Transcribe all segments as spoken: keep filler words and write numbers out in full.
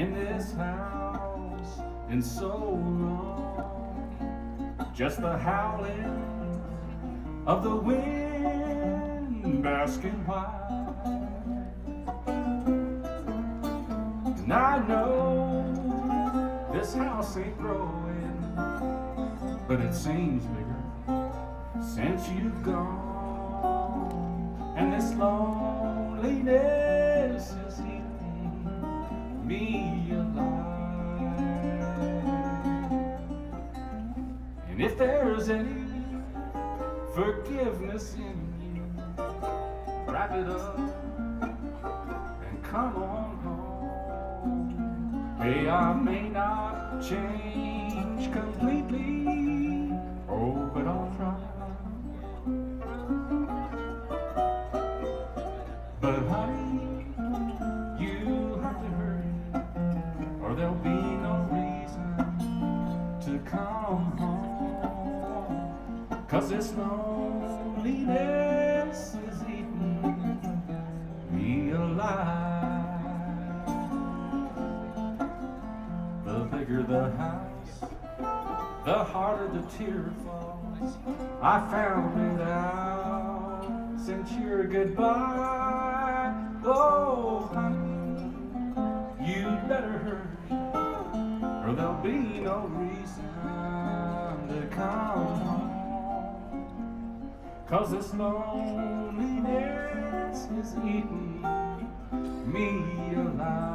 in this house in so long. Just the howling of the wind basking white. And I know this house ain't growing, but it seems bigger since you've gone. And this loneliness is eating me alive. And if there's any forgiveness in you, wrap it up and come on home. Hey, I may not change completely, oh, but I'll try. But honey, you have to hurry, or there'll be no reason to come home. Cause this loneliness is eating me alive. The bigger the house, the harder the tear falls. I found it out since your goodbye. Oh, honey, you'd better hurry, or there'll be no reason to come home. Cause this loneliness is eating me alive.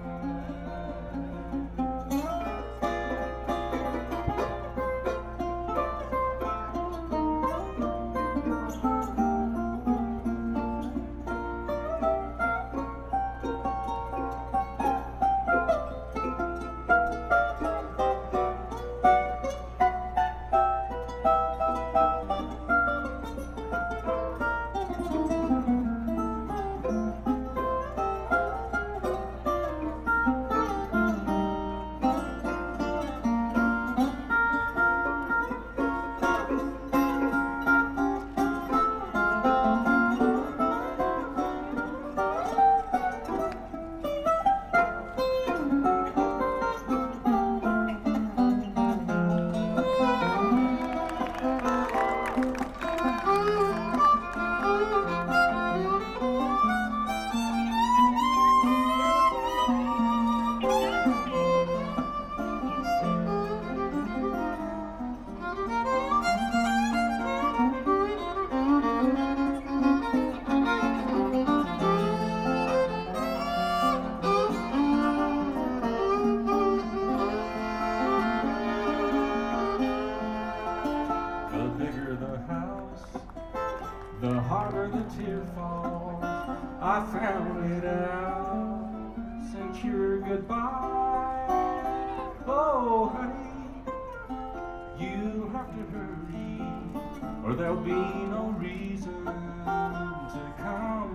The harder the tear falls. I found it out since your goodbye. Oh, honey, you have to hurry, or there'll be no reason to come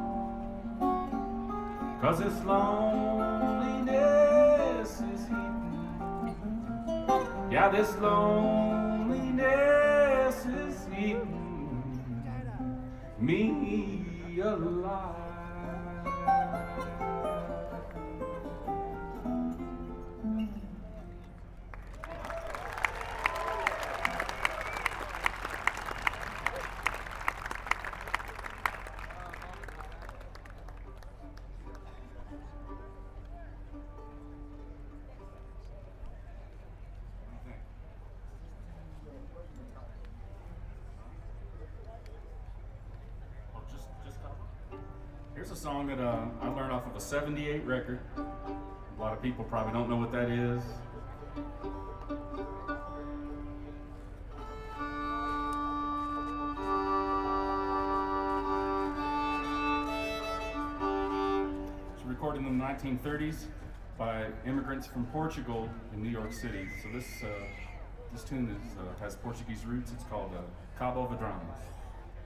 home. Cause this loneliness is eating. Yeah, this loneliness is eating me alive. Here's a song that uh, I learned off of a seventy-eight record. A lot of people probably don't know what that is. It's recorded in the nineteen thirties by immigrants from Portugal in New York City. So this uh, this tune is, uh, has Portuguese roots. It's called uh, Cabo Verdramas.